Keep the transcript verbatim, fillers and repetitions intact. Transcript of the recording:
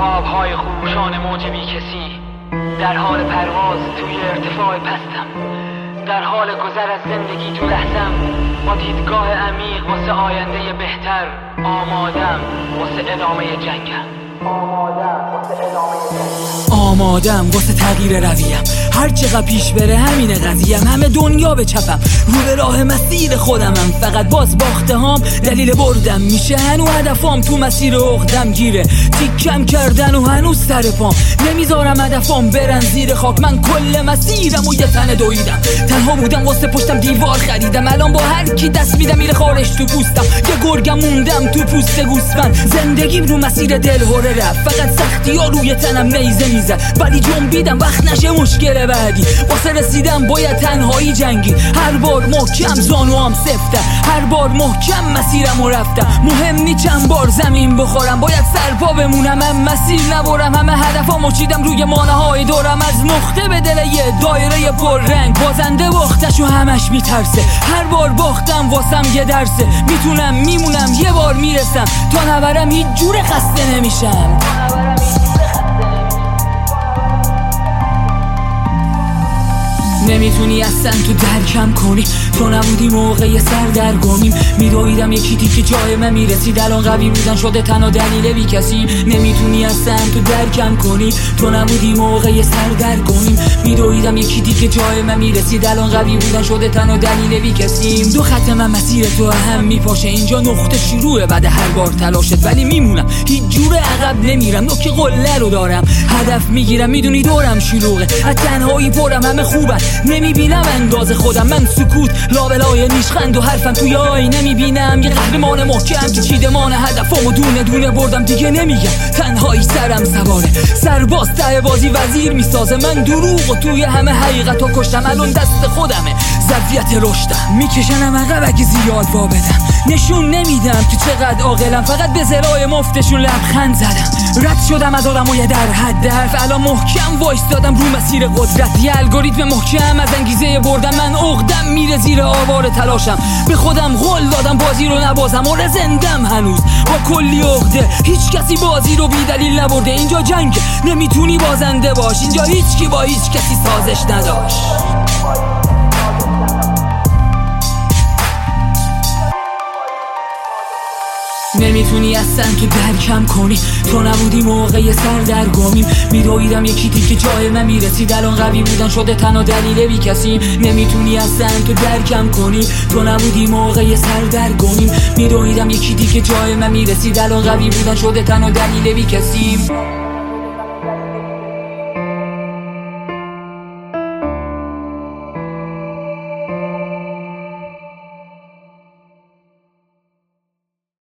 آبهای خوشان موج بی کسی، در حال پرواز توی ارتفاع پستم، در حال گذر از زندگی تو لحظم، با دیدگاه عمیق واسه آینده بهتر، آمادم واسه ادامه جنگم، آمادم واسه ادامه جنگم، آمادم واسه تغییر رویم، هر چقدر پیش بره همینه قضیم، همه دنیا به چپم، رو به راه مسیر خودمم، فقط باز باخته هام دلیل بردم میشه، هنو هدفام تو مسیر عقدم گیره، تیکم کردن و هنوز سر پام، نمیذارم هدفام برن زیر خاک، من کل مسیرم و یه تنه دویدم، تنها بودم واسه پشتم دیوار خریدم، الان با هر کی دست میدم میره خارش تو پوستم، یه گرگم موندم تو پوست گوسفند، زندگیم رو مسیر دلهوره رفت، فقط سختی ها روی تنم نیزه میزد، ولی جنبیدم وقت نشه مشکل بعدی، واسه رسیدم باید تنهایی جنگی، هر بار محکم زانوام سفته، هر بار محکم مسیرم رو رفتم، مهم نی چند بار زمین بخورم، باید سرپا بمونم، هم مسیر نبرم، همه هدفامو چیدم روی مانه های دورم، از نقطه به دل یه دایره پر رنگ، بازنده باختشو همش میترسه، هر بار باختم واسم یه درسه، میتونم میمونم یه بار میرسم، تا نبرم هیچ جور خسته نمیشم. نمیتونی اصلا تو درکم کنی، تو نبودی موقع سردرگمیم، میدویدم یکی دیگه جای من میرسید، الان قوی بودن شده تنها دلیل بی کسی، نمیتونی اصلا تو درکم کنی، تو نبودی موقع سردرگمیم، میدویدم یکی دیگه جای من میرسید، الان قوی بودن شده تنها دلیل بی کسی، دو خط من مسیر تو هم میپاشه، اینجا نقطه شروع بعد هر بار تلاشت، ولی میمونم هیچ جور عقب نمیرم، نوک قله رو دارم، هدف میگیرم، میدونی دورم شلوغه، از تنهایی پرم، همه خوبن نمیبینم انداز خودم، من سکوت لابلای نیشخند و حرفم توی آینه میبینم، یه قهرمان محکم که چیدمان هدفمو دونه دونه بردم، دیگه نمیگم تنهایی سرم سواره، سرباز ته بازی وزیر میسازه، من دروغ و توی همه حقیقتا کشتم، الان دست خودمه ظرفیت رشدم، میکشنم عقب اگه زیاد وا بدم، نشون نمیدم که چقدر عاقلم، فقط به زرای مفتشون لبخند زدم، رد شدم از آدمای در حد حرف، الان محکم وایستادم رو مسیر قدرت، یه الگوریتم محکم از انگیزه بردم، من عقدم میره زیر آوار تلاشم، به خودم قول دادم بازی رو نبازم، آره زندم هنوز با کلی عقده، هیچ کسی بازی رو بی دلیل نبرده، اینجا جنگ نمیتونی بازنده باش، اینجا هیچ کی با هیچ کسی سازش نداشت. نمیتونی اصلا تو درکم کنی، تو نبودی موقع سردرگمیم، میدویدم یکی دیگه جای من میرسید، الان قوی بودن شده تنها دلیل بی کسی، نمیتونی اصلا تو درکم کنی، تو نبودی موقع سردرگمیم، میدویدم یکی دیگه جای من میرسید، الان قوی بودن شده تنها دلیل بی کسی.